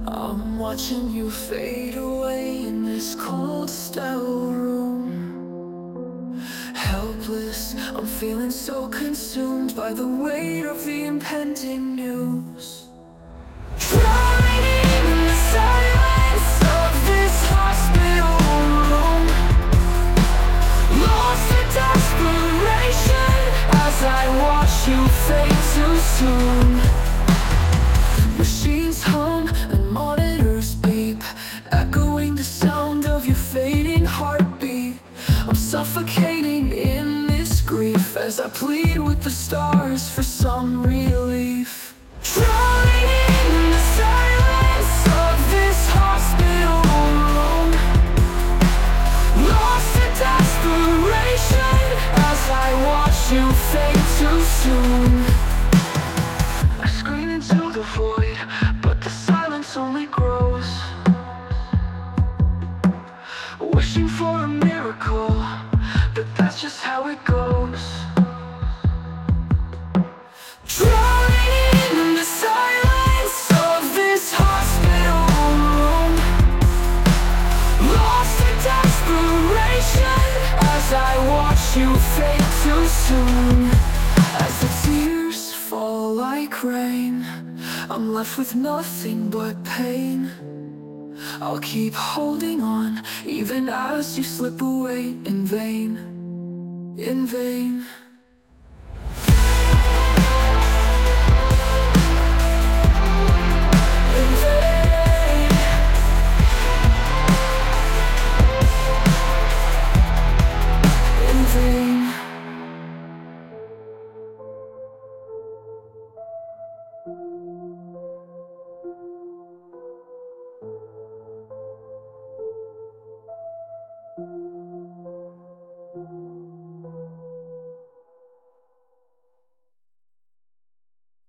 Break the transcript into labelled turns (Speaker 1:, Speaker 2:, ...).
Speaker 1: I'm watching you fade away in this cold, stale room. Helpless, I'm feeling so consumed by the weight of the impending news. Drowning in the silence of this hospital room, lost in desperation as I watch you fade too soon. Machines hum and monitors beep, echoing the sound of your fading heartbeat. I'm suffocating in this grief as I plead with the stars for some relief. Drowning in the silence of this hospital room, lost in desperation as I watch you fade too soon. I scream into the void, but the silence only grows. Wishing for a miracle, but that's just how it goes. Drowning in the silence of this hospital room, lost in desperation as I watch you fade too soon. As the tears fall like rain, I'm left with nothing but pain. I'll keep holding on, even as you slip away in vain, in vain.